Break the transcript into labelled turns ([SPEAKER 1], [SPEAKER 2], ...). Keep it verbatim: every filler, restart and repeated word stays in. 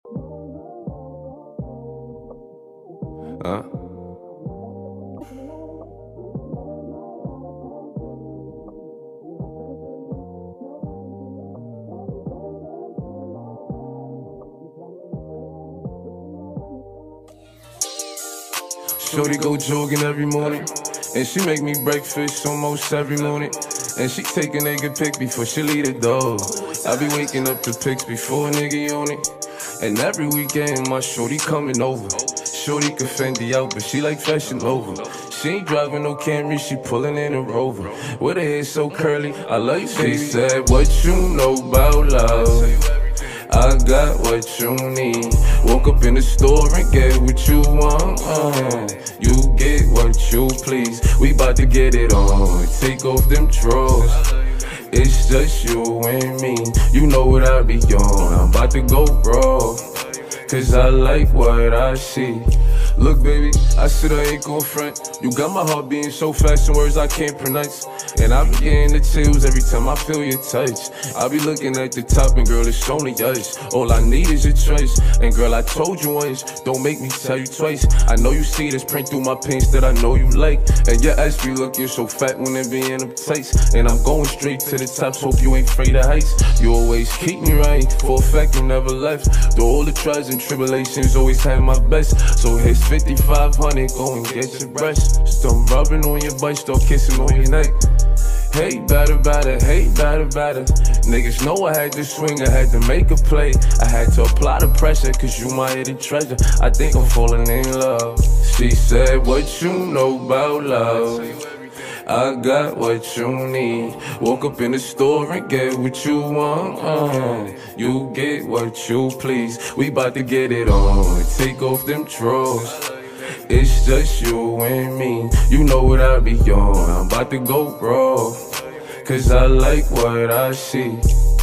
[SPEAKER 1] Huh? Shorty go jogging every morning, and she make me breakfast almost every morning. And she take a nigga pic before she leave the door. I be waking up to pics before a nigga on it. And every weekend my shorty coming over. Shorty can Fendi out, but she like fashion over. She ain't driving no Camry, she pulling in a Rover. With her hair so curly, I love you, baby. She said, what you know about love? I got what you need. Woke up in the store and get what you want. Uh, you get what you please. We bout to get it on. Take off them drawers. It's just you and me. You know what I be on. I'm about to go raw, cause I like what I see. Look baby, I said I ain't gon' front. You got my heart beating so fast in words I can't pronounce. And I be getting the chills every time I feel your touch. I be looking at the top and girl it's only us. All I need is your choice. And girl I told you once, don't make me tell you twice. I know you see this print through my pants that I know you like. And your ass be looking so fat when it be in them tights. And I'm going straight to the top, so hope you ain't afraid of heights. You always keep me right, for a fact you never left. Through all the trials and tribulations, always had my best. So here's fifty-five hundred, go and get your breast. Start rubbing on your butt, start kissing on your neck. Hey, better, better, hey, better, better. Niggas know I had to swing, I had to make a play. I had to apply the pressure, cause you my hidden treasure. I think I'm falling in love. She said, what you know about love? I got what you need. Woke up in the store and get what you want. Uh, you get what you please. We bout to get it on. Take off them drawers. It's just you and me. You know what I be on. I'm about to go raw, cause I like what I see.